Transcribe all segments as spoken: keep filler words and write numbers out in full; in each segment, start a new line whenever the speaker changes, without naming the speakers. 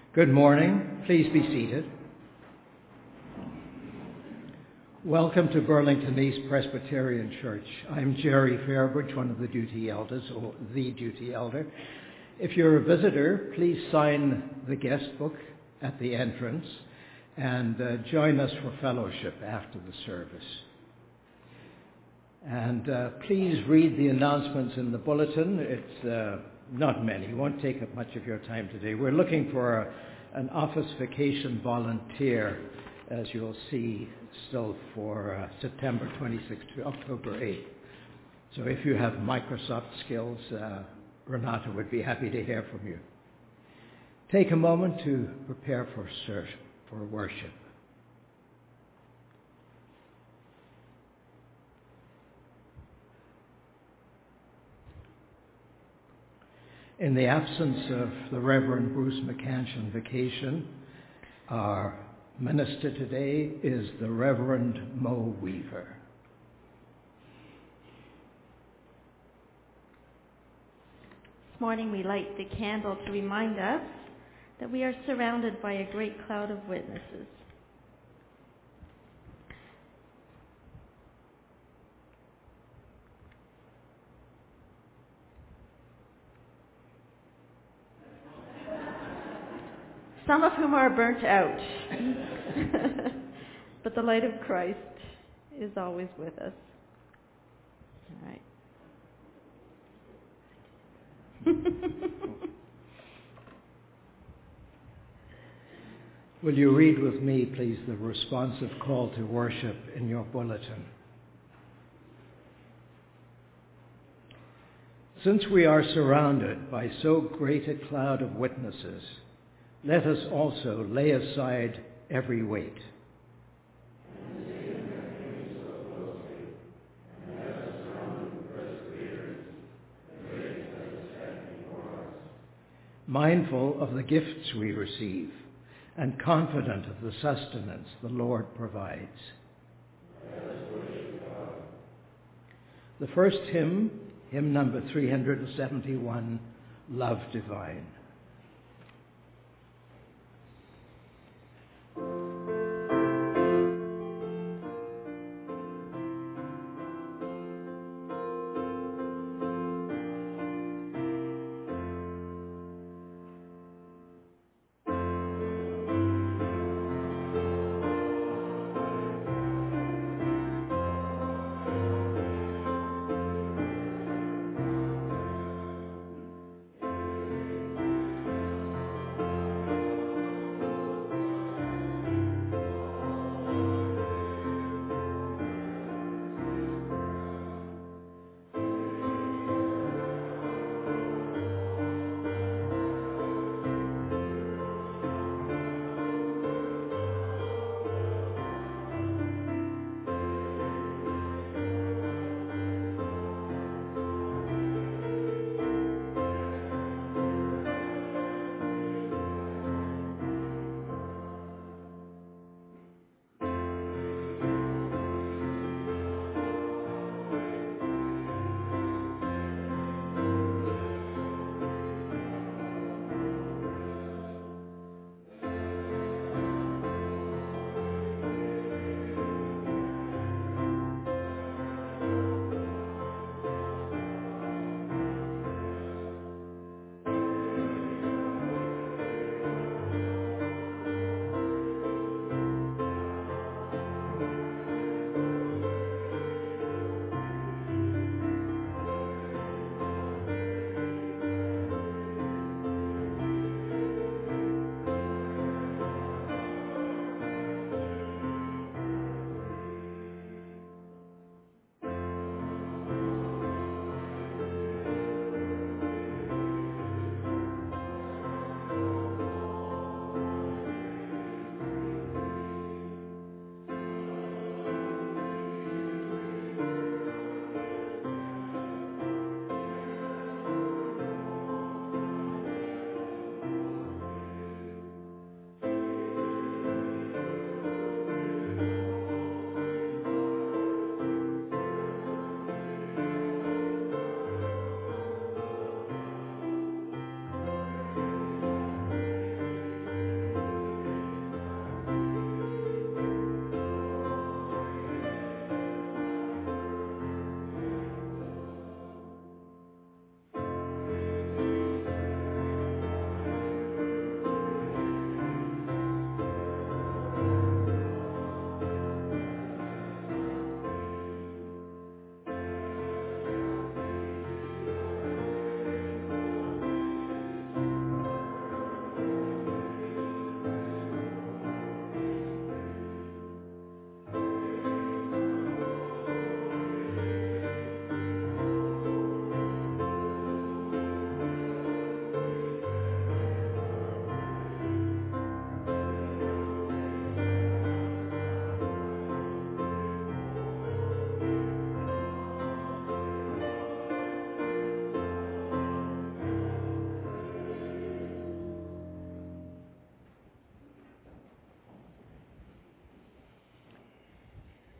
Good morning. Please be seated. Welcome to Burlington East Presbyterian Church. I'm Jerry Fairbridge, one of the duty elders, or the duty elder. If you're a visitor, please sign the guest book at the entrance and uh, join us for fellowship after the service. And uh, please read the announcements in the bulletin. It's uh, not many. It won't take up much of your time today. We're looking for a, an office vacation volunteer, as you'll see, still for uh, September twenty-sixth to October eighth. So if you have Microsoft skills, uh, Renata would be happy to hear from you. Take a moment to prepare for search, for worship. In the absence of the Reverend Bruce McCansh on vacation, our minister today is the Reverend Mo Weaver.
This morning we light the candle to remind us that we are surrounded by a great cloud of witnesses. Some of whom are burnt out, but the light of Christ is always with us. All right.
Will you read with me, please, the responsive call to worship in your bulletin? Since we are surrounded by so great a cloud of witnesses, let us also lay aside every weight. Mindful of the gifts we receive and confident of the sustenance the Lord provides. The first hymn, hymn number three hundred seventy-one, Love Divine.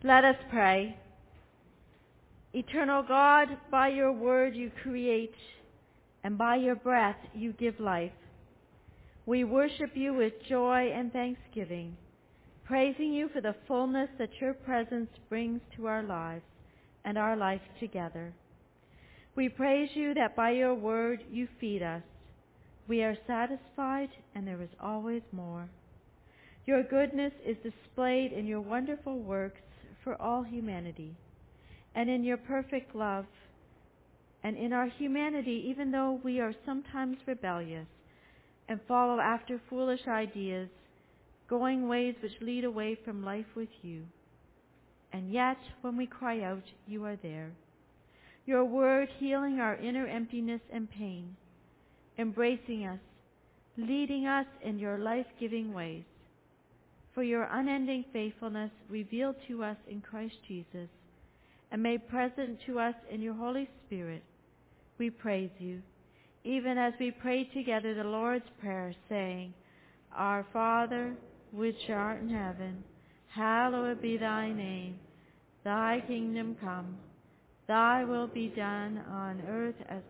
Let us pray. Eternal God, by your word you create, and by your breath you give life. We worship you with joy and thanksgiving, praising you for the fullness that your presence brings to our lives and our life together. We praise you that by your word you feed us. We are satisfied, and there is always more. Your goodness is displayed in your wonderful works for all humanity, and in your perfect love, and in our humanity, even though we are sometimes rebellious and follow after foolish ideas, going ways which lead away from life with you. And yet, when we cry out, you are there. Your word healing our inner emptiness and pain, embracing us, leading us in your life-giving ways. For your unending faithfulness revealed to us in Christ Jesus and made present to us in your Holy Spirit, we praise you, even as we pray together the Lord's Prayer, saying, Our Father, which art in heaven, hallowed be thy name. Thy kingdom come, thy will be done on earth as...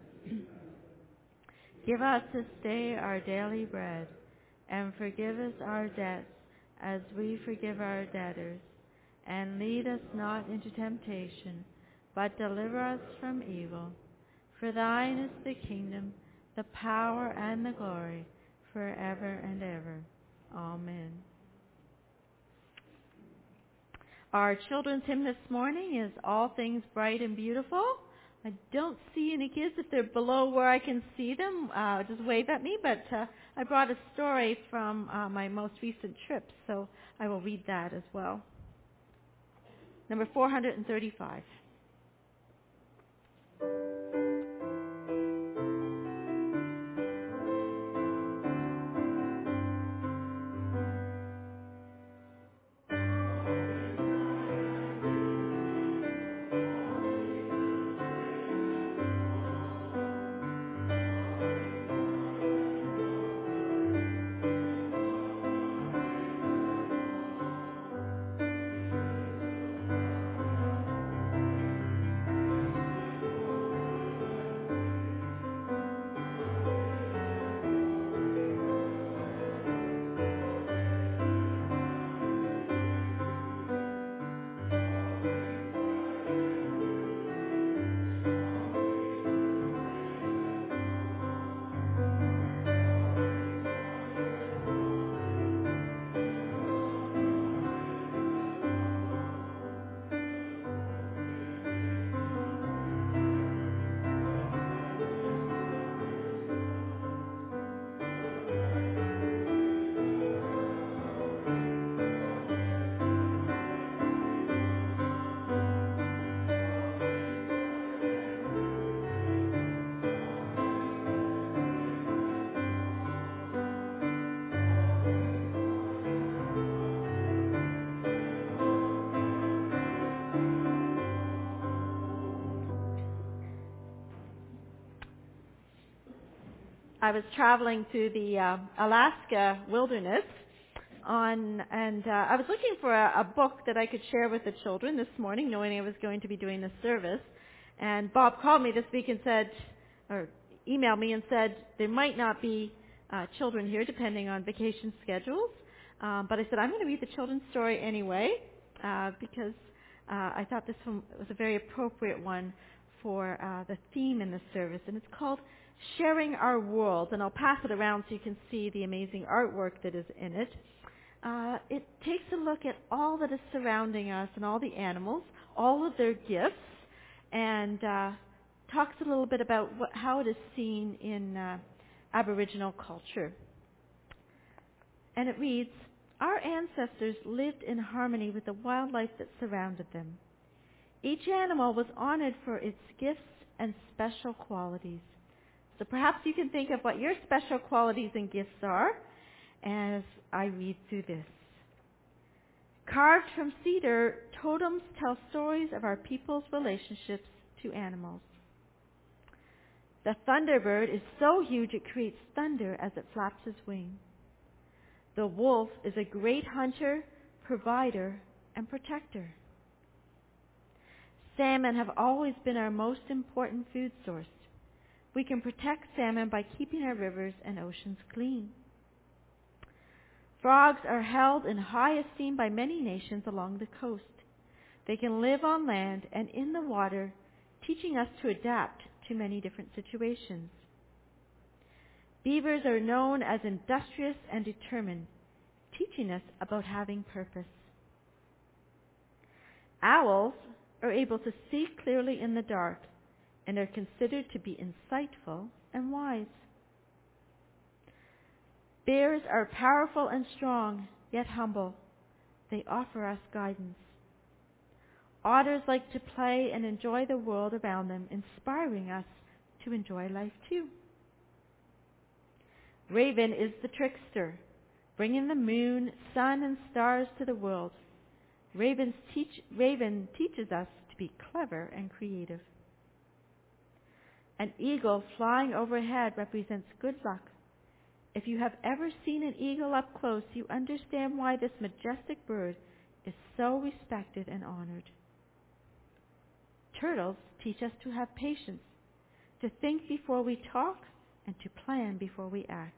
Give us this day our daily bread, and forgive us our debts, as we forgive our debtors. And lead us not into temptation, but deliver us from evil. For thine is the kingdom, the power, and the glory, forever and ever. Amen. Our children's hymn this morning is All Things Bright and Beautiful. I don't see any kids. If they're below where I can see them, uh, just wave at me. But uh, I brought a story from uh, my most recent trip, so I will read that as well. Number four hundred thirty-five. I was traveling through the uh, Alaska wilderness on, and uh, I was looking for a, a book that I could share with the children this morning, knowing I was going to be doing this service. And Bob called me this week and said, or emailed me and said, there might not be uh, children here depending on vacation schedules. Um, but I said, I'm going to read the children's story anyway, uh, because uh, I thought this one was a very appropriate one for uh, the theme in the service. And it's called Sharing Our World, and I'll pass it around so you can see the amazing artwork that is in it. Uh, it takes a look at all that is surrounding us and all the animals, all of their gifts, and uh, talks a little bit about what, how it is seen in uh, Aboriginal culture. And it reads, Our ancestors lived in harmony with the wildlife that surrounded them. Each animal was honored for its gifts and special qualities. So perhaps you can think of what your special qualities and gifts are as I read through this. Carved from cedar, totems tell stories of our people's relationships to animals. The thunderbird is so huge it creates thunder as it flaps its wing. The wolf is a great hunter, provider, and protector. Salmon have always been our most important food source. We can protect salmon by keeping our rivers and oceans clean. Frogs are held in high esteem by many nations along the coast. They can live on land and in the water, teaching us to adapt to many different situations. Beavers are known as industrious and determined, teaching us about having purpose. Owls are able to see clearly in the dark and are considered to be insightful and wise. Bears are powerful and strong, yet humble. They offer us guidance. Otters like to play and enjoy the world around them, inspiring us to enjoy life too. Raven is the trickster, bringing the moon, sun, and stars to the world. Ravens teach, Raven teaches us to be clever and creative. An eagle flying overhead represents good luck. If you have ever seen an eagle up close, you understand why this majestic bird is so respected and honored. Turtles teach us to have patience, to think before we talk, and to plan before we act.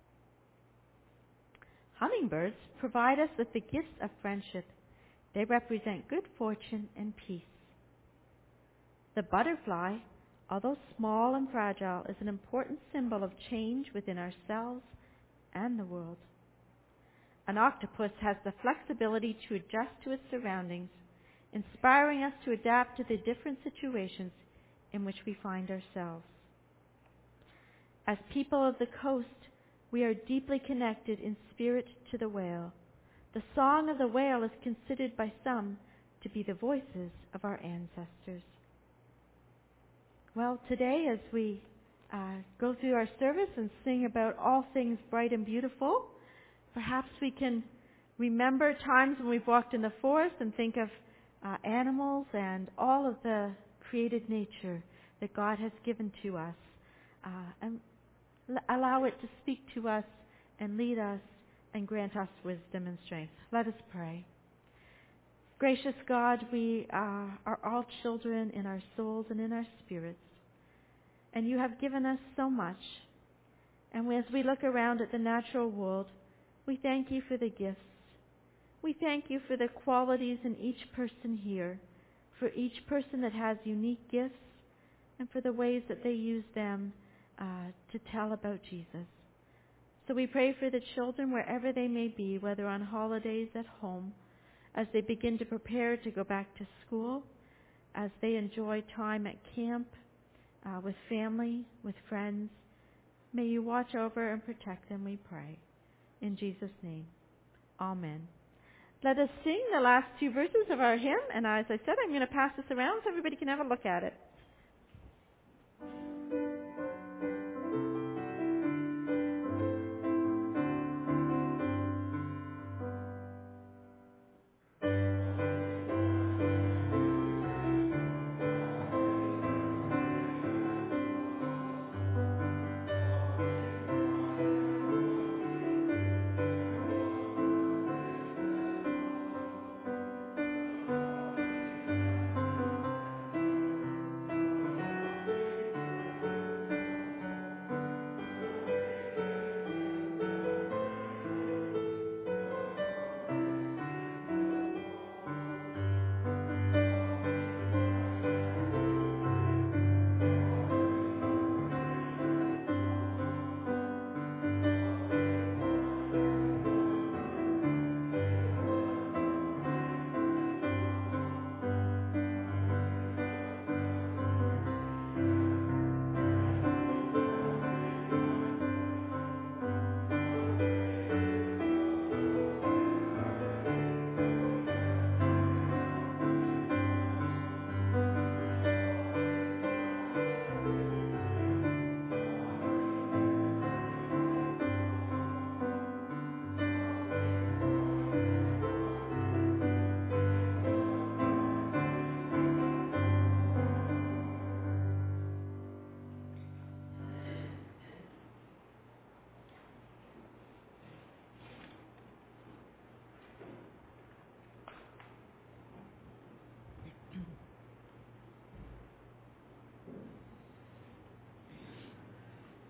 Hummingbirds provide us with the gifts of friendship. They represent good fortune and peace. The butterfly, although small and fragile, is an important symbol of change within ourselves and the world. An octopus has the flexibility to adjust to its surroundings, inspiring us to adapt to the different situations in which we find ourselves. As people of the coast, we are deeply connected in spirit to the whale. The song of the whale is considered by some to be the voices of our ancestors. Well, today as we uh, go through our service and sing about all things bright and beautiful, perhaps we can remember times when we've walked in the forest and think of uh, animals and all of the created nature that God has given to us, uh, and l- allow it to speak to us and lead us and grant us wisdom and strength. Let us pray. Gracious God, we uh, are all children in our souls and in our spirits, and you have given us so much. And as we look around at the natural world, we thank you for the gifts. We thank you for the qualities in each person here, for each person that has unique gifts, and for the ways that they use them uh, to tell about Jesus. So we pray for the children wherever they may be, whether on holidays at home, as they begin to prepare to go back to school, as they enjoy time at camp, uh, with family, with friends. May you watch over and protect them, we pray. In Jesus' name, amen. Let us sing the last two verses of our hymn, and as I said, I'm going to pass this around so everybody can have a look at it.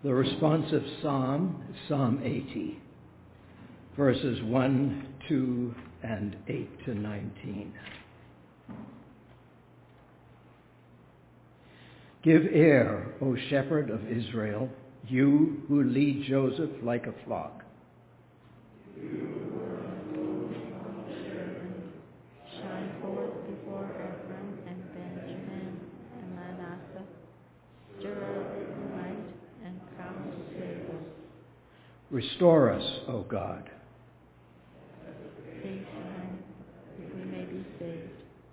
The responsive psalm is Psalm eighty, verses one, two, and eight to nineteen. Give ear, O shepherd of Israel, you who lead Joseph like a flock.
Shine forth before Ephraim and Benjamin and Manasseh. Stir up the might and come to save us.
Restore us, O God.
Save time, that we may be saved.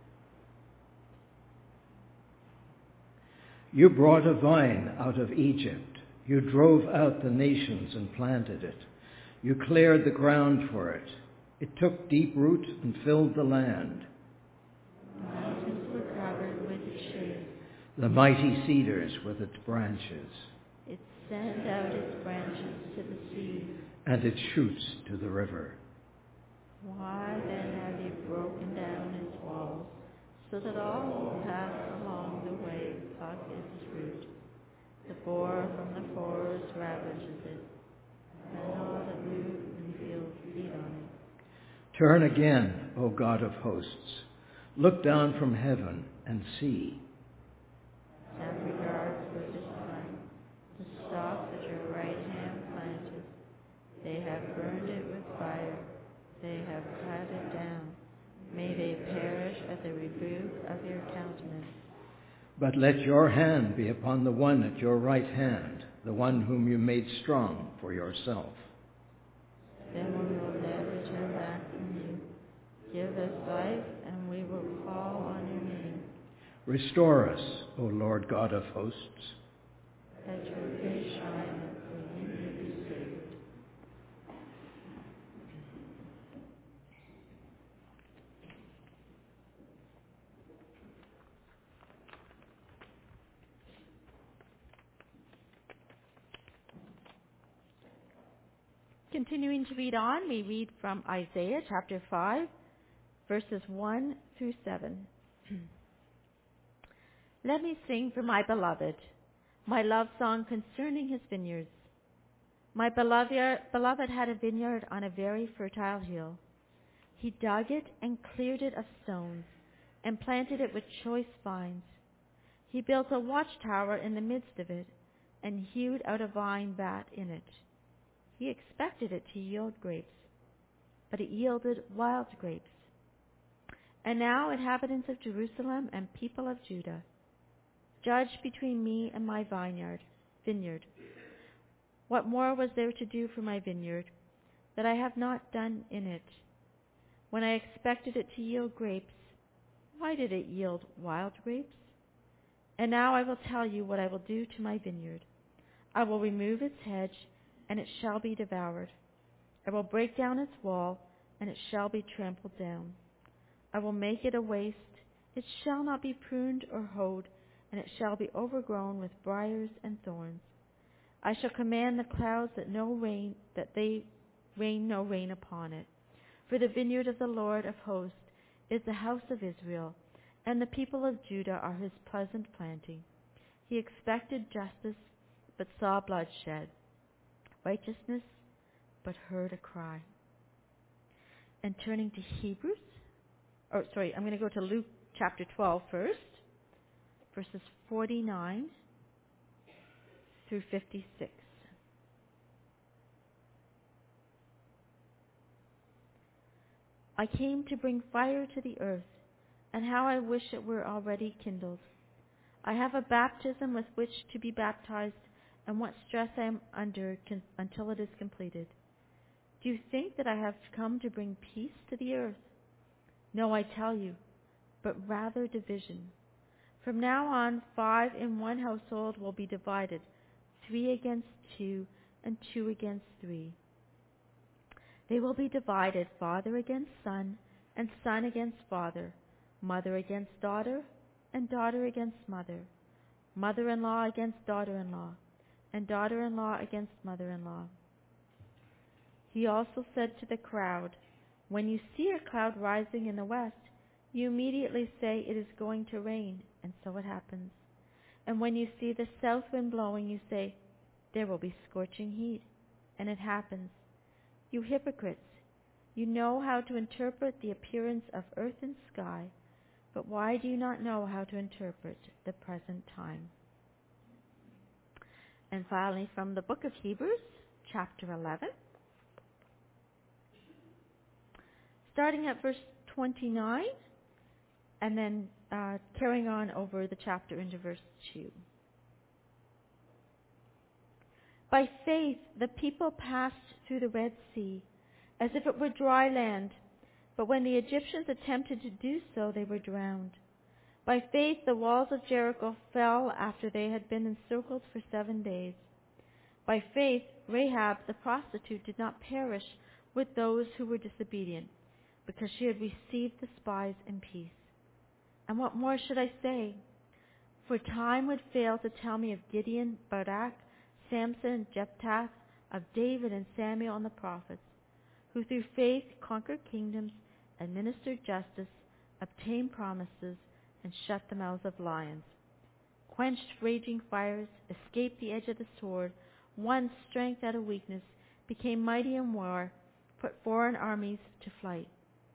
You brought a vine out of Egypt. You drove out the nations and planted it. You cleared the ground for it. It took deep root and filled the land.
The mountains were covered with its shade.
The mighty cedars with its branches.
It sent out its branches to the sea.
And its shoots to the river.
Why then have you broken down its walls, so that all who pass along the way pluck its fruit? The boar from the forest ravages it, and all that move in the fields feed on it.
Turn again, O God of hosts. Look down from heaven and see.
Have regard for this one, the stalk that your right hand planted. They have burned it with fire. They have cut it down. May they perish at the rebuke of your countenance.
But let your hand be upon the one at your right hand, the one whom you made strong for yourself.
Then we will never turn back from you. Give us life, and we will call on your name.
Restore us, O Lord God of hosts.
Let your face shine, that we may be saved. Continuing to read on, we read from Isaiah chapter five, verses one through seven. Let me sing for my beloved, my love song concerning his vineyards. My beloved, beloved had a vineyard on a very fertile hill. He dug it and cleared it of stones and planted it with choice vines. He built a watchtower in the midst of it and hewed out a vine vat in it. He expected it to yield grapes, but it yielded wild grapes. And now, inhabitants of Jerusalem and people of Judah, judge between me and my vineyard, vineyard. What more was there to do for my vineyard that I have not done in it? When I expected it to yield grapes, why did it yield wild grapes? And now I will tell you what I will do to my vineyard. I will remove its hedge, and it shall be devoured. I will break down its wall, and it shall be trampled down. I will make it a waste. It shall not be pruned or hoed, and it shall be overgrown with briars and thorns. I shall command the clouds that no rain, that they rain no rain upon it. For the vineyard of the Lord of hosts is the house of Israel, and the people of Judah are his pleasant planting. He expected justice, but saw bloodshed. Righteousness, but heard a cry. And turning to Hebrews, or sorry, I'm going to go to Luke chapter twelve first, verses forty-nine through fifty-six. I came to bring fire to the earth, and how I wish it were already kindled. I have a baptism with which to be baptized, and what stress I am under con- until it is completed. Do you think that I have come to bring peace to the earth? No, I tell you, but rather division. From now on, five in one household will be divided, three against two, and two against three. They will be divided, father against son, and son against father, mother against daughter, and daughter against mother, mother-in-law against daughter-in-law, and daughter-in-law against mother-in-law. He also said to the crowd, when you see a cloud rising in the west, you immediately say it is going to rain, and so it happens. And when you see the south wind blowing, you say, there will be scorching heat. And it happens. You hypocrites, you know how to interpret the appearance of earth and sky, but why do you not know how to interpret the present time? And finally, from the book of Hebrews, chapter eleven, starting at verse twenty-nine, and then uh, carrying on over the chapter into verse two. By faith, the people passed through the Red Sea as if it were dry land, but when the Egyptians attempted to do so, they were drowned. By faith, the walls of Jericho fell after they had been encircled for seven days. By faith, Rahab the prostitute did not perish with those who were disobedient, because she had received the spies in peace. And what more should I say? For time would fail to tell me of Gideon, Barak, Samson, Jephthah, of David and Samuel and the prophets, who through faith conquered kingdoms, administered justice, obtained promises, and shut the mouths of lions, quenched raging fires, escaped the edge of the sword, won strength out of weakness, became mighty in war, put foreign armies to flight.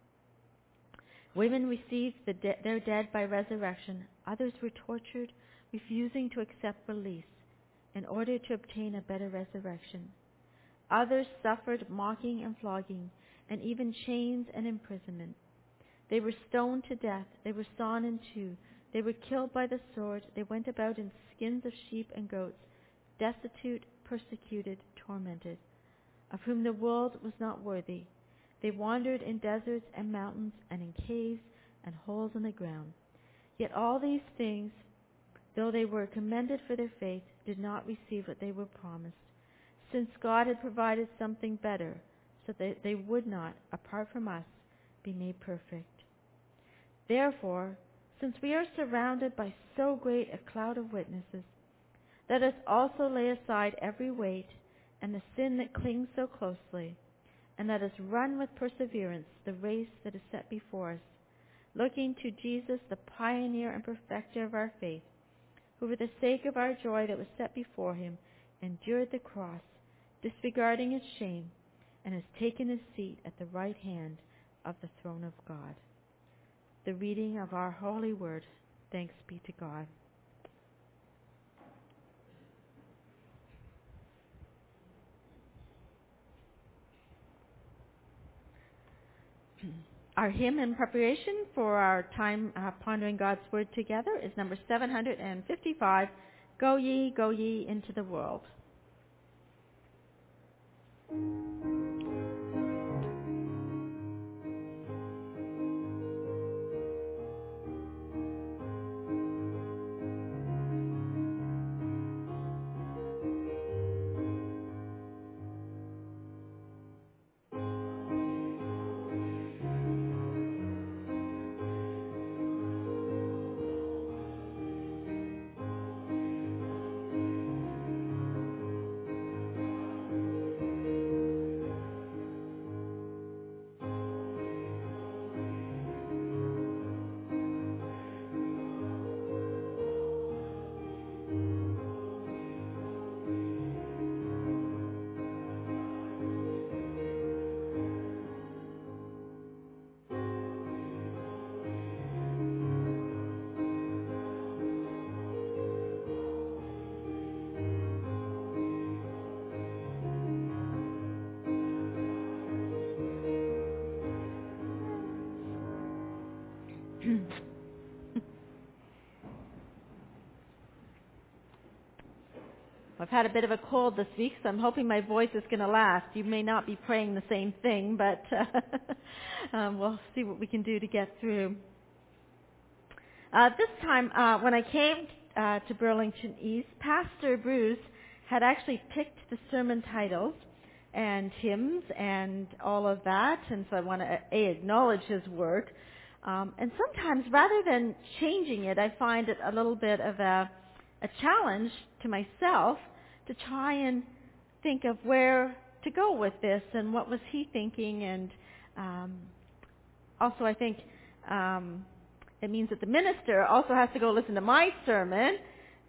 Women received the de- their dead by resurrection. Others were tortured, refusing to accept release in order to obtain a better resurrection. Others suffered mocking and flogging, and even chains and imprisonment. They were stoned to death. They were sawn in two. They were killed by the sword. They went about in skins of sheep and goats, destitute, persecuted, tormented, of whom the world was not worthy. They wandered in deserts and mountains and in caves and holes in the ground. Yet all these things, though they were commended for their faith, did not receive what they were promised, since God had provided something better, so that they would not, apart from us, be made perfect. Therefore, since we are surrounded by so great a cloud of witnesses, let us also lay aside every weight and the sin that clings so closely, and let us run with perseverance the race that is set before us, looking to Jesus, the pioneer and perfecter of our faith, who for the sake of our joy that was set before him endured the cross, disregarding its shame, and has taken his seat at the right hand of the throne of God. The reading of our holy word. Thanks be to God. Our hymn in preparation for our time uh, pondering God's word together is number seven hundred fifty-five, Go Ye, Go Ye into the World. I've had a bit of a cold this week, so I'm hoping my voice is going to last. You may not be praying the same thing, but uh, um, we'll see what we can do to get through. Uh, this time, uh, when I came uh, to Burlington East, Pastor Bruce had actually picked the sermon titles and hymns and all of that, and so I want to a, acknowledge his work. Um, and sometimes, rather than changing it, I find it a little bit of a, a challenge to myself to try and think of where to go with this and what was he thinking. And um, also, I think um, it means that the minister also has to go listen to my sermon.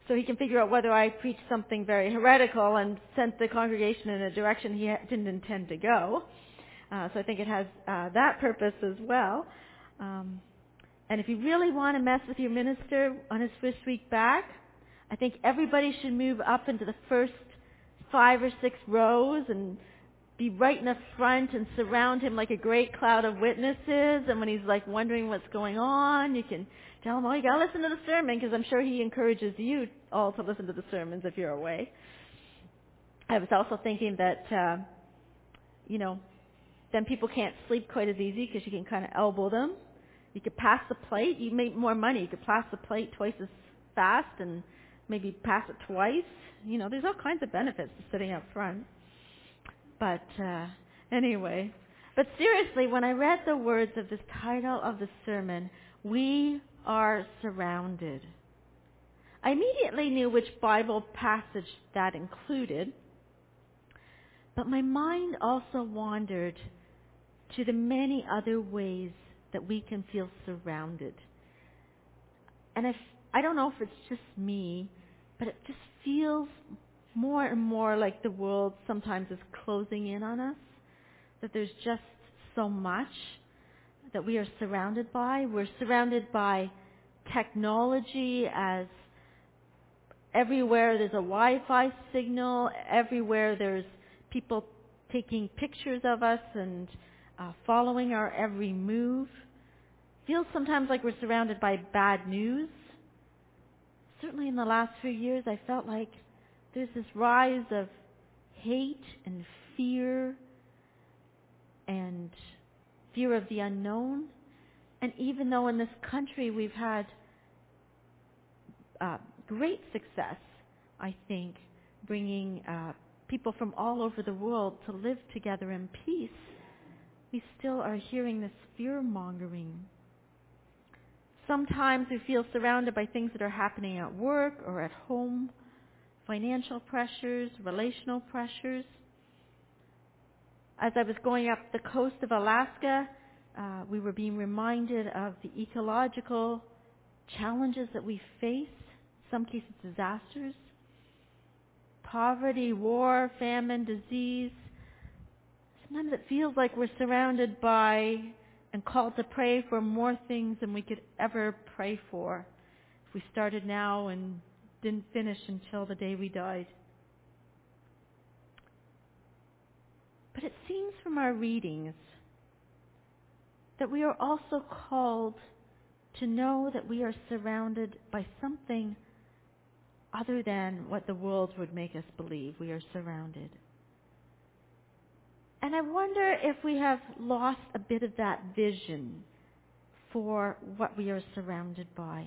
so he can figure out whether I preached something very heretical and sent the congregation in a direction he didn't intend to go. Uh, so I think it has uh, that purpose as well. Um, and if you really want to mess with your minister on his first week back, I think everybody should move up into the first five or six rows and be right in the front and surround him like a great cloud of witnesses. And when he's like wondering what's going on, you can tell him, oh, you got to listen to the sermon, because I'm sure he encourages you all to listen to the sermons if you're away. I was also thinking that, uh, you know, then people can't sleep quite as easy because you can kind of elbow them. You could pass the plate. You make more money. You could pass the plate twice as fast and maybe pass it twice. You know, there's all kinds of benefits to sitting up front. But uh, anyway, but seriously, when I read the words of this title of the sermon, we are surrounded, I immediately knew which Bible passage that included, but my mind also wandered to the many other ways that we can feel surrounded. And if, I don't know if it's just me, but it just feels more and more like the world sometimes is closing in on us, that there's just so much that we are surrounded by. We're surrounded by technology, as everywhere there's a Wi-Fi signal, everywhere there's people taking pictures of us and uh, following our every move. Feels sometimes like we're surrounded by bad news. Certainly in the last few years, I felt like there's this rise of hate and fear and fear of the unknown. And even though in this country we've had uh, great success, I think, bringing uh, people from all over the world to live together in peace, we still are hearing this fear-mongering. Sometimes we feel surrounded by things that are happening at work or at home, financial pressures, relational pressures. As I was going up the coast of Alaska, uh, we were being reminded of the ecological challenges that we face, in some cases disasters, poverty, war, famine, disease. Sometimes it feels like we're surrounded by and called to pray for more things than we could ever pray for if we started now and didn't finish until the day we died. But it seems from our readings that we are also called to know that we are surrounded by something other than what the world would make us believe we are surrounded. And I wonder if we have lost a bit of that vision for what we are surrounded by.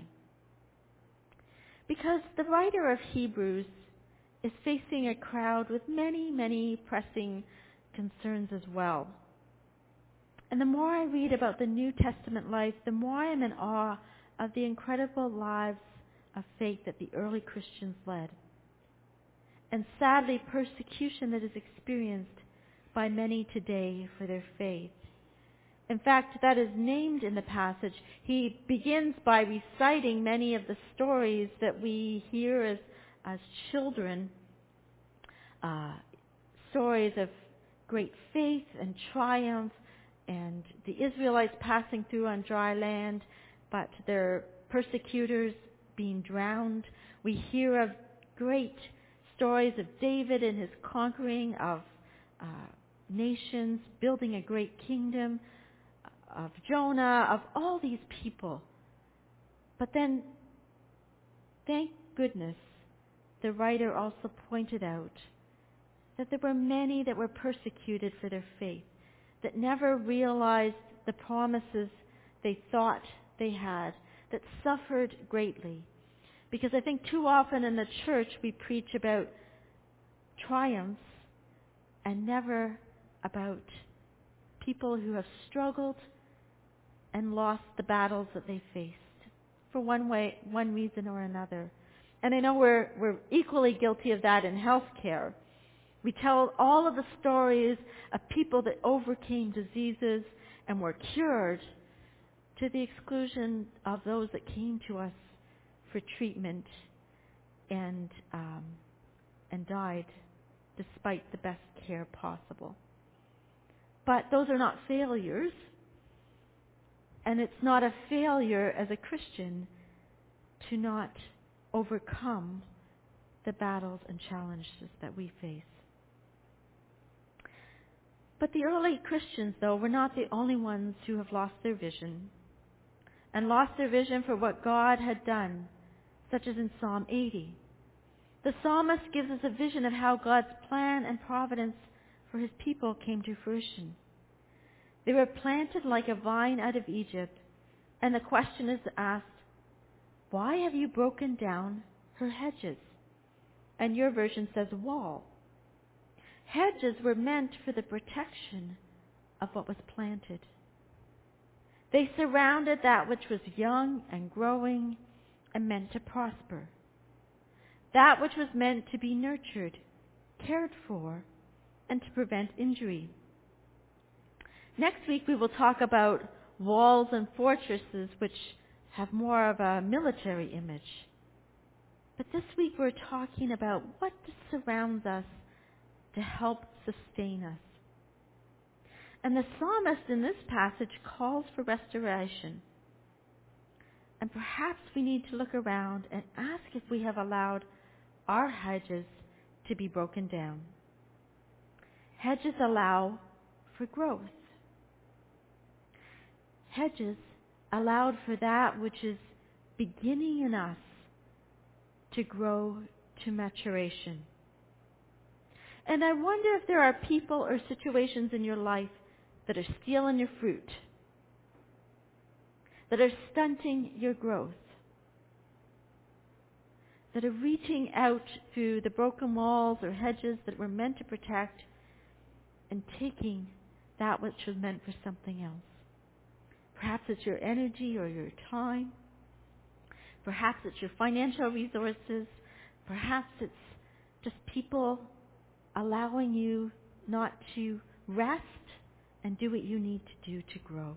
Because the writer of Hebrews is facing a crowd with many, many pressing concerns as well. And the more I read about the New Testament life, the more I am in awe of the incredible lives of faith that the early Christians led. And sadly, persecution that is experienced by many today for their faith. In fact, that is named in the passage. He begins by reciting many of the stories that we hear as, as children, uh, stories of great faith and triumph, and the Israelites passing through on dry land, but their persecutors being drowned. We hear of great stories of David and his conquering of uh, nations, building a great kingdom, of Jonah, of all these people. But then, thank goodness, the writer also pointed out that there were many that were persecuted for their faith, that never realized the promises they thought they had, that suffered greatly. Because I think too often in the church we preach about triumphs and never about people who have struggled and lost the battles that they faced for one way, one reason or another. And I know we're we're equally guilty of that in healthcare. We tell all of the stories of people that overcame diseases and were cured, to the exclusion of those that came to us for treatment and um, and died despite the best care possible. But those are not failures, and it's not a failure as a Christian to not overcome the battles and challenges that we face. But the early Christians, though, were not the only ones who have lost their vision, and lost their vision for what God had done, such as in Psalm eighty. The psalmist gives us a vision of how God's plan and providence for his people came to fruition. They were planted like a vine out of Egypt, and the question is asked, why have you broken down her hedges? And your version says wall. Hedges were meant for the protection of what was planted. They surrounded that which was young and growing and meant to prosper. That which was meant to be nurtured, cared for, and to prevent injury. Next week we will talk about walls and fortresses, which have more of a military image. But this week we're talking about what surrounds us to help sustain us. And the psalmist in this passage calls for restoration. And perhaps we need to look around and ask if we have allowed our hedges to be broken down. Hedges allow for growth. Hedges allowed for that which is beginning in us to grow to maturation. And I wonder if there are people or situations in your life that are stealing your fruit, that are stunting your growth, that are reaching out through the broken walls or hedges that were meant to protect and taking that which was meant for something else. Perhaps it's your energy or your time. Perhaps it's your financial resources. Perhaps it's just people allowing you not to rest and do what you need to do to grow.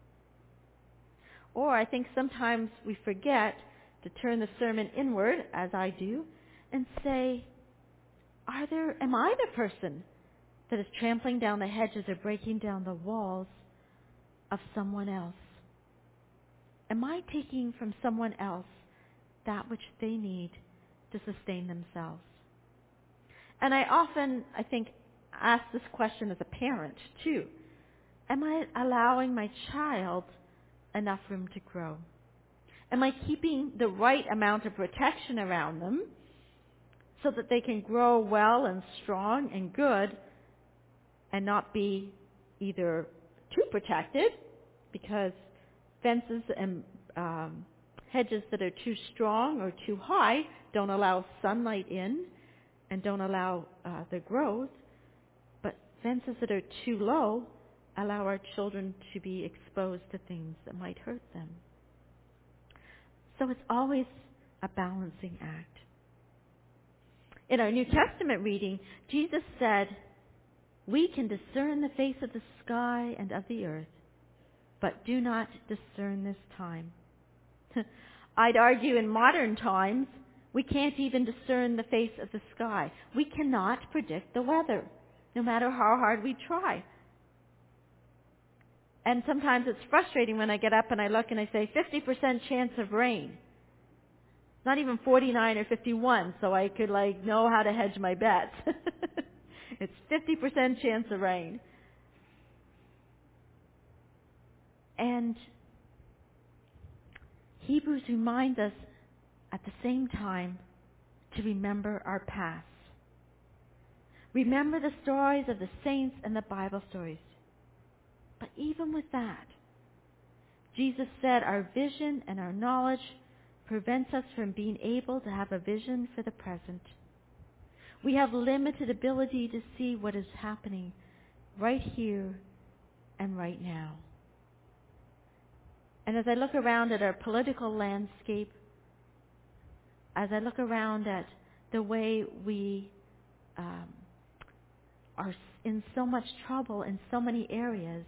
Or I think sometimes we forget to turn the sermon inward, as I do, and say, are there, am I the person that is trampling down the hedges or breaking down the walls of someone else? Am I taking from someone else that which they need to sustain themselves? And I often, I think, ask this question as a parent, too. Am I allowing my child enough room to grow? Am I keeping the right amount of protection around them so that they can grow well and strong and good and not be either too protected, because fences and um, hedges that are too strong or too high don't allow sunlight in and don't allow uh, the growth, but fences that are too low allow our children to be exposed to things that might hurt them. So it's always a balancing act. In our New Testament reading, Jesus said, we can discern the face of the sky and of the earth, but do not discern this time. I'd argue in modern times, we can't even discern the face of the sky. We cannot predict the weather, no matter how hard we try. And sometimes it's frustrating when I get up and I look and I say fifty percent chance of rain. Not even forty-nine or fifty-one, so I could like know how to hedge my bets. It's fifty percent chance of rain. And Hebrews reminds us at the same time to remember our past. Remember the stories of the saints and the Bible stories. But even with that, Jesus said our vision and our knowledge prevents us from being able to have a vision for the present. We have limited ability to see what is happening right here and right now. And as I look around at our political landscape, as I look around at the way we um, are in so much trouble in so many areas,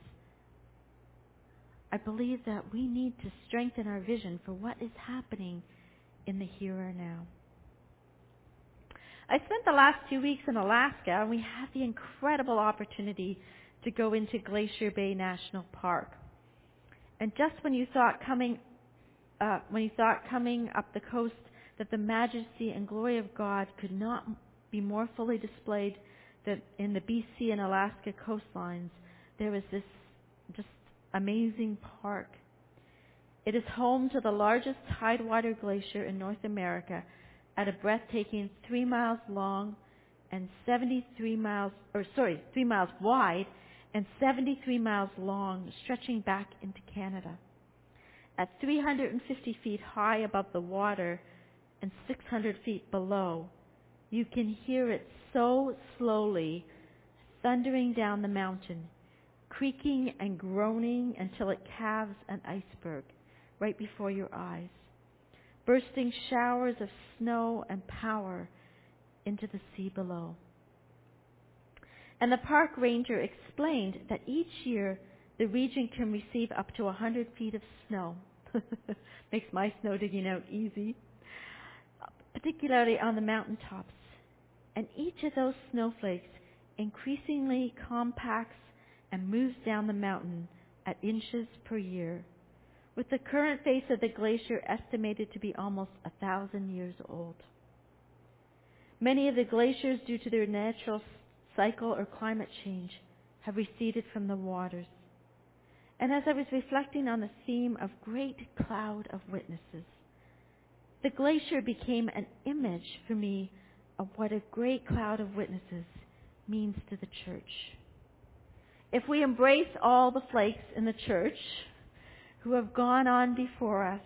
I believe that we need to strengthen our vision for what is happening in the here and now. I spent the last two weeks in Alaska, and we had the incredible opportunity to go into Glacier Bay National Park. And just when you thought coming, uh, when you thought coming up the coast that the majesty and glory of God could not be more fully displayed than in the B C and Alaska coastlines, there was this just amazing park. It is home to the largest tidewater glacier in North America, at a breathtaking three miles long and seventy-three miles, or sorry, three miles wide and seventy-three miles long, stretching back into Canada. At three hundred fifty feet high above the water and six hundred feet below, you can hear it so slowly thundering down the mountain, creaking and groaning until it calves an iceberg right before your eyes, bursting showers of snow and power into the sea below. And the park ranger explained that each year the region can receive up to one hundred feet of snow. Makes my snow digging out easy, particularly on the mountaintops. And each of those snowflakes increasingly compacts and moves down the mountain at inches per year, with the current face of the glacier estimated to be almost a thousand years old. Many of the glaciers, due to their natural cycle or climate change, have receded from the waters. And as I was reflecting on the theme of great cloud of witnesses, the glacier became an image for me of what a great cloud of witnesses means to the church. If we embrace all the flakes in the church who have gone on before us,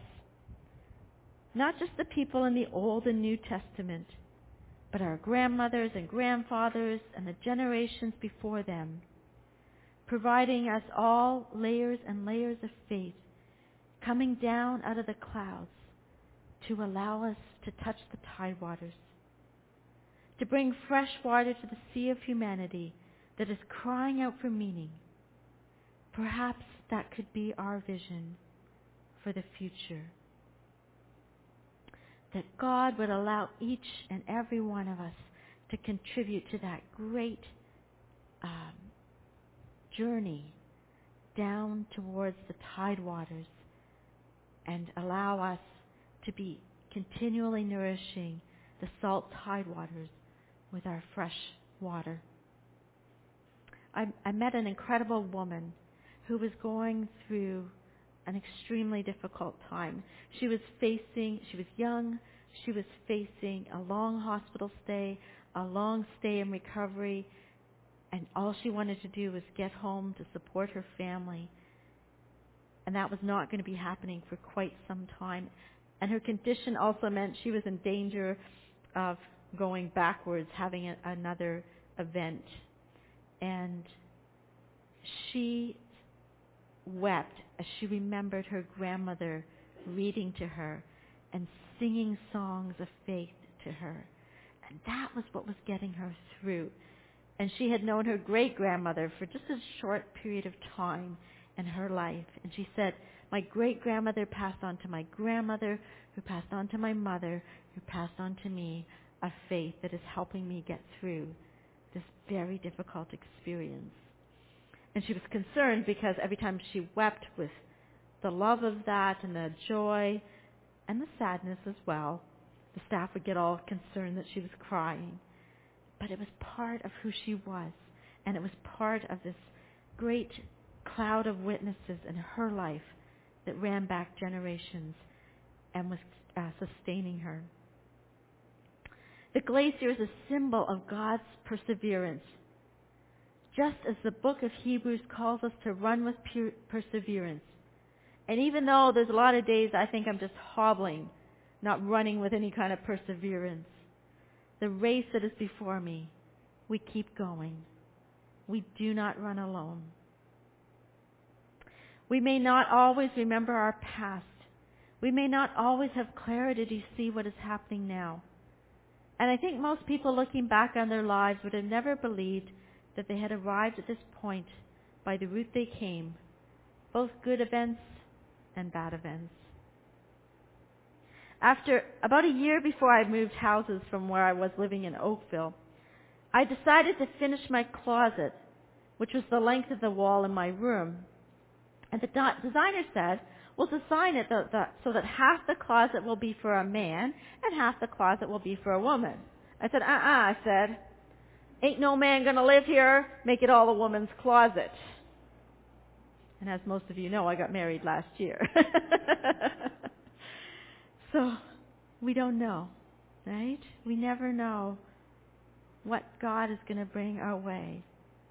not just the people in the Old and New Testament, but our grandmothers and grandfathers and the generations before them, providing us all layers and layers of faith coming down out of the clouds to allow us to touch the tidewaters, to bring fresh water to the sea of humanity that is crying out for meaning. Perhaps that could be our vision for the future. That God would allow each and every one of us to contribute to that great um, journey down towards the tidewaters, and allow us to be continually nourishing the salt tidewaters with our fresh water. I, I met an incredible woman who was going through an extremely difficult time. She was facing, she was young, she was facing a long hospital stay, a long stay in recovery, and all she wanted to do was get home to support her family. And that was not going to be happening for quite some time. And her condition also meant she was in danger of going backwards, having a, another event. And she wept as she remembered her grandmother reading to her and singing songs of faith to her. And that was what was getting her through. And she had known her great-grandmother for just a short period of time in her life. And she said, my great-grandmother passed on to my grandmother, who passed on to my mother, who passed on to me a faith that is helping me get through this very difficult experience. And she was concerned because every time she wept with the love of that and the joy and the sadness as well, the staff would get all concerned that she was crying. But it was part of who she was, and it was part of this great cloud of witnesses in her life that ran back generations and was uh, sustaining her. The glacier is a symbol of God's perseverance. Just as the book of Hebrews calls us to run with pure perseverance. And even though there's a lot of days I think I'm just hobbling, not running with any kind of perseverance, the race that is before me, we keep going. We do not run alone. We may not always remember our past. We may not always have clarity to see what is happening now. And I think most people looking back on their lives would have never believed that they had arrived at this point by the route they came, both good events and bad events. After about a year before I moved houses from where I was living in Oakville, I decided to finish my closet, which was the length of the wall in my room. And the de- designer said, we'll design it th- th- so that half the closet will be for a man and half the closet will be for a woman. I said, uh-uh, I said, ain't no man gonna live here, make it all a woman's closet. And as most of you know, I got married last year. So, we don't know, right? We never know what God is going to bring our way.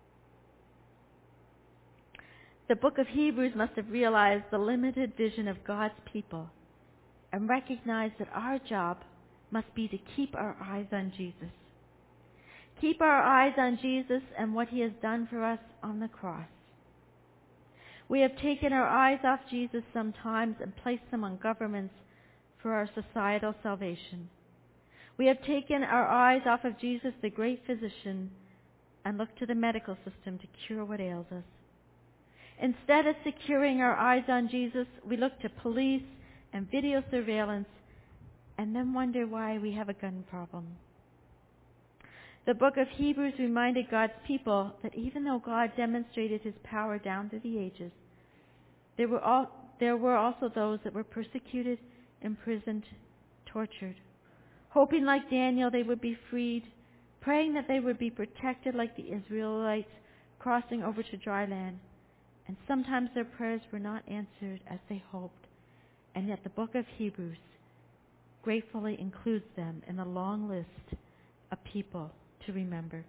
The book of Hebrews must have realized the limited vision of God's people and recognized that our job must be to keep our eyes on Jesus. Keep our eyes on Jesus and what he has done for us on the cross. We have taken our eyes off Jesus sometimes and placed them on governments for our societal salvation. We have taken our eyes off of Jesus, the great physician, and looked to the medical system to cure what ails us. Instead of securing our eyes on Jesus, we look to police and video surveillance and then wonder why we have a gun problem. The book of Hebrews reminded God's people that even though God demonstrated his power down through the ages, there were, all, there were also those that were persecuted, imprisoned, tortured, hoping like Daniel they would be freed, praying that they would be protected like the Israelites crossing over to dry land. And sometimes their prayers were not answered as they hoped, and yet the book of Hebrews gratefully includes them in the long list of people to remember.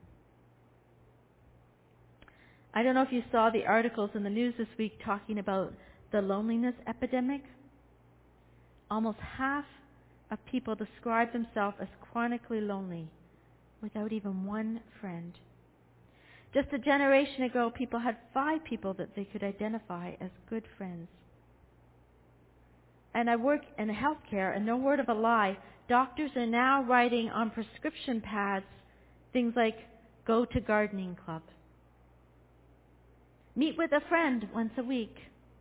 I don't know if you saw the articles in the news this week talking about the loneliness epidemic. Almost half of people describe themselves as chronically lonely without even one friend. Just a generation ago, people had five people that they could identify as good friends. And I work in healthcare, and no word of a lie, doctors are now writing on prescription pads things like, go to gardening club. Meet with a friend once a week.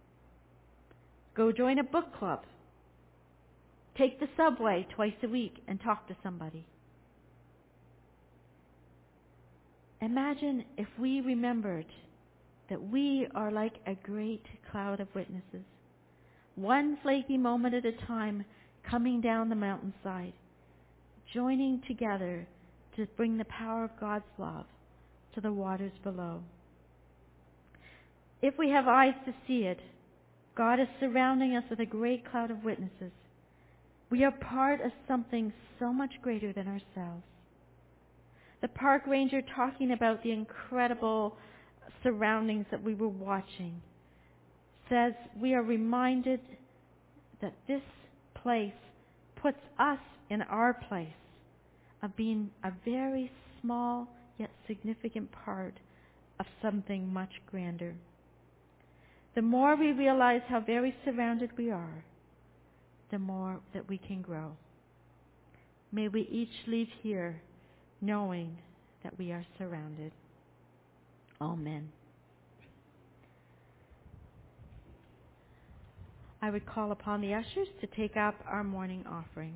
Go join a book club. Take the subway twice a week and talk to somebody. Imagine if we remembered that we are like a great cloud of witnesses, one flaky moment at a time coming down the mountainside, joining together to bring the power of God's love to the waters below. If we have eyes to see it, God is surrounding us with a great cloud of witnesses. We are part of something so much greater than ourselves. The park ranger talking about the incredible surroundings that we were watching says we are reminded that this place puts us in our place of being a very small yet significant part of something much grander. The more we realize how very surrounded we are, the more that we can grow. May we each leave here knowing that we are surrounded. Amen. I would call upon the ushers to take up our morning offering.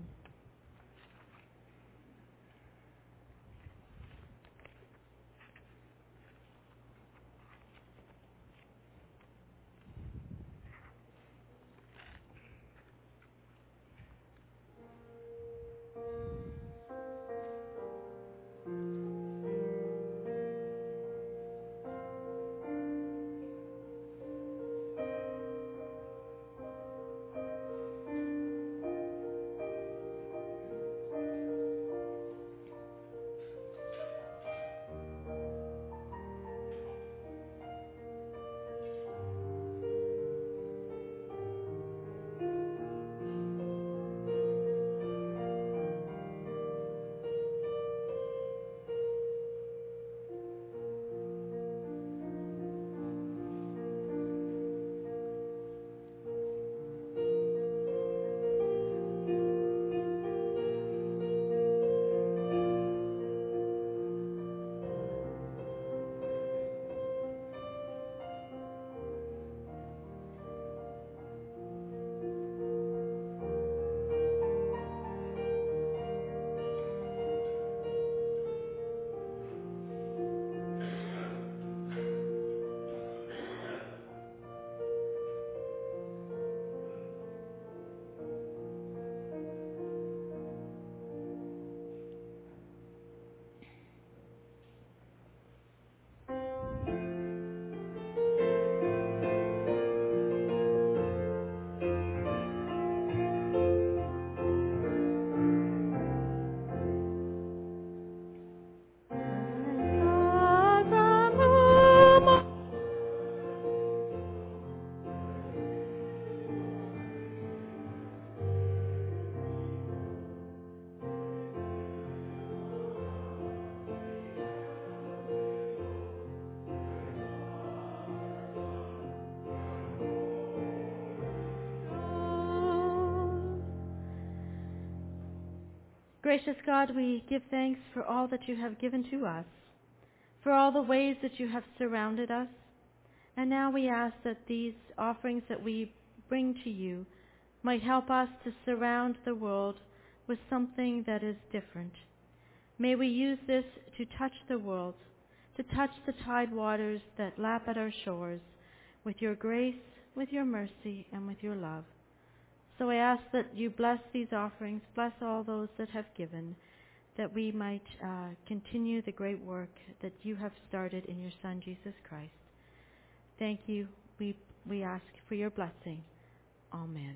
Gracious God, we give thanks for all that you have given to us, for all the ways that you have surrounded us. And now we ask that these offerings that we bring to you might help us to surround the world with something that is different. May we use this to touch the world, to touch the tide waters that lap at our shores with your grace, with your mercy, and with your love. So I ask that you bless these offerings, bless all those that have given, that we might uh, continue the great work that you have started in your Son, Jesus Christ. Thank you. We, we ask for your blessing. Amen.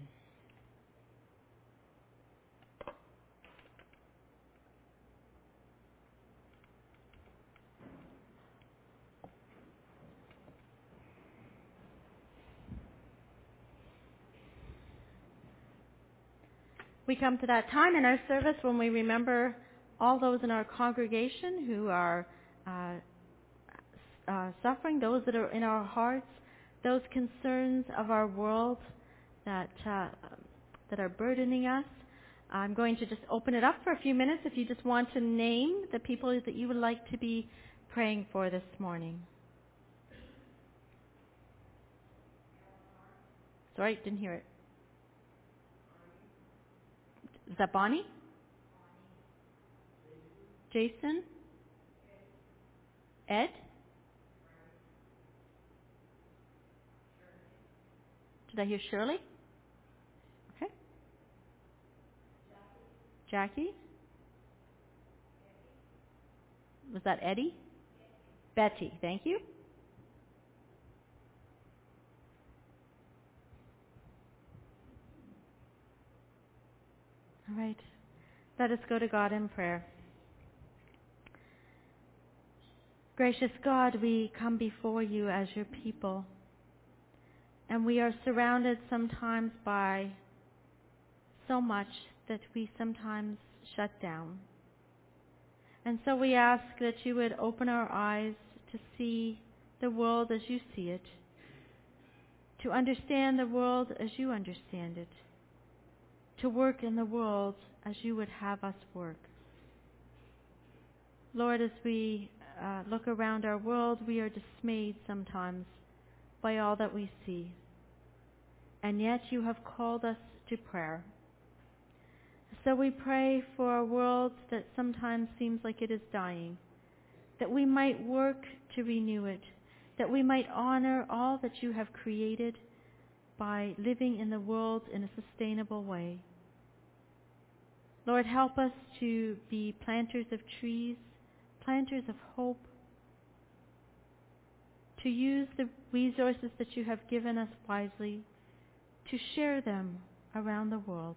We come to that time in our service when we remember all those in our congregation who are uh, uh, suffering, those that are in our hearts, those concerns of our world that uh, that are burdening us. I'm going to just open it up for a few minutes if you just want to name the people that you would like to be praying for this morning. Sorry, didn't hear it. Is that Bonnie? Jason? Ed? Did I hear Shirley? Okay. Jackie? Was that Eddie? Betty, thank you. All right. Let us go to God in prayer. Gracious God, we come before you as your people, and we are surrounded sometimes by so much that we sometimes shut down. And so we ask that you would open our eyes to see the world as you see it, to understand the world as you understand it, to work in the world as you would have us work. Lord, as we uh, look around our world, we are dismayed sometimes by all that we see. And yet you have called us to prayer. So we pray for a world that sometimes seems like it is dying, that we might work to renew it, that we might honor all that you have created by living in the world in a sustainable way. Lord, help us to be planters of trees, planters of hope, to use the resources that you have given us wisely, to share them around the world.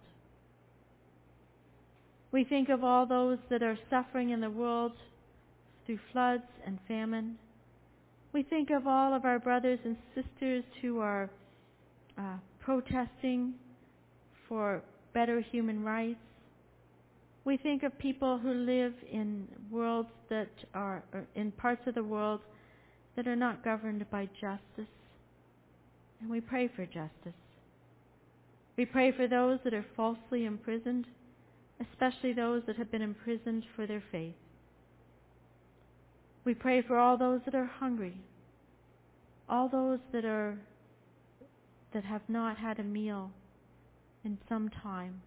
We think of all those that are suffering in the world through floods and famine. We think of all of our brothers and sisters who are uh, protesting for better human rights. We think of people who live in worlds that are, or in parts of the world that are not governed by justice. And we pray for justice. We pray for those that are falsely imprisoned, especially those that have been imprisoned for their faith. We pray for all those that are hungry, all those that are that have not had a meal in some time.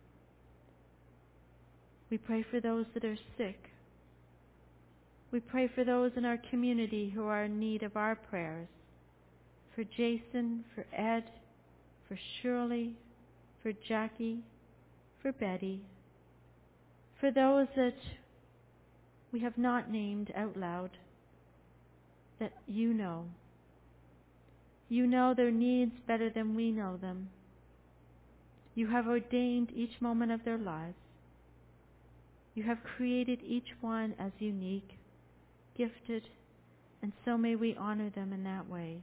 We pray for those that are sick. We pray for those in our community who are in need of our prayers. For Jason, for Ed, for Shirley, for Jackie, for Betty, for those that we have not named out loud, that you know. You know their needs better than we know them. You have ordained each moment of their lives. You have created each one as unique, gifted, and so may we honor them in that way.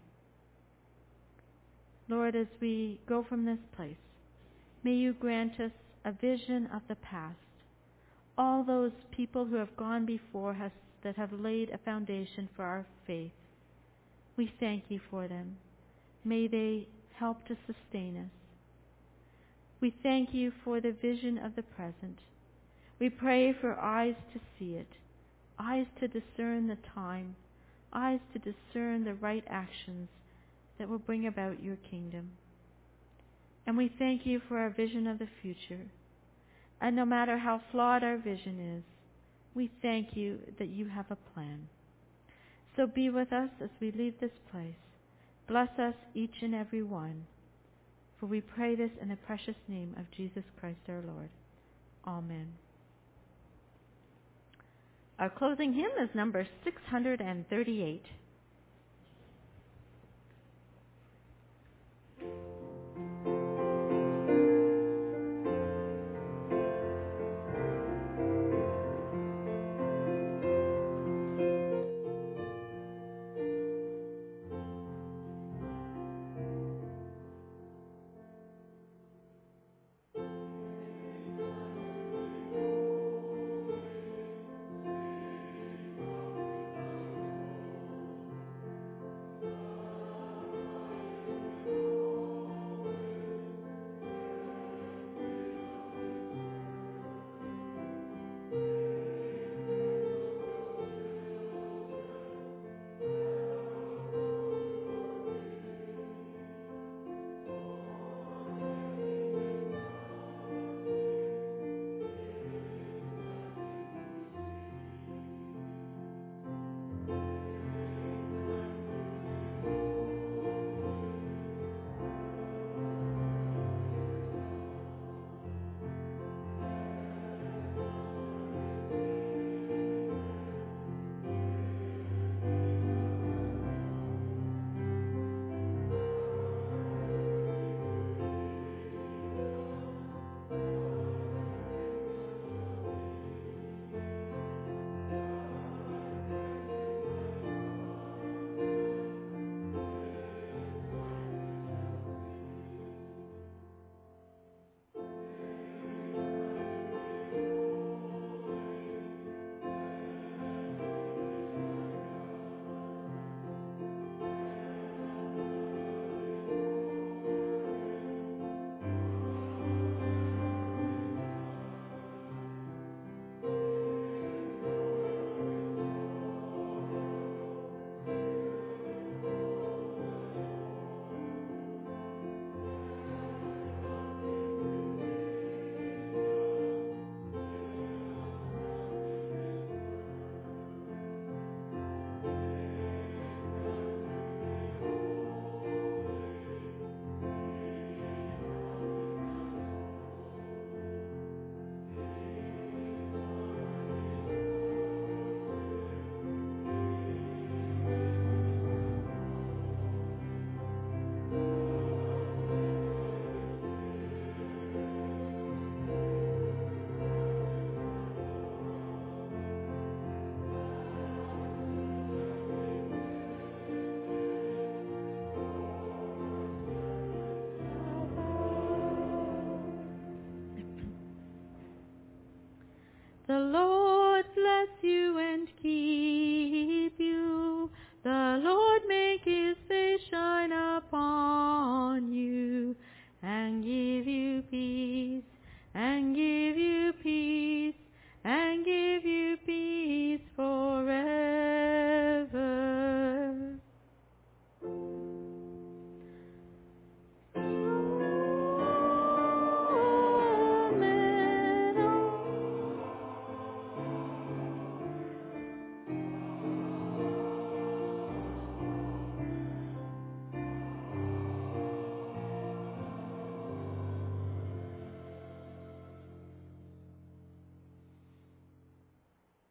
Lord, as we go from this place, may you grant us a vision of the past. All those people who have gone before us that have laid a foundation for our faith, we thank you for them. May they help to sustain us. We thank you for the vision of the present. We pray for eyes to see it, eyes to discern the time, eyes to discern the right actions that will bring about your kingdom. And we thank you for our vision of the future. And no matter how flawed our vision is, we thank you that you have a plan. So be with us as we leave this place. Bless us each and every one. For we pray this in the precious name of Jesus Christ our Lord. Amen. Our closing hymn is number six hundred thirty-eight.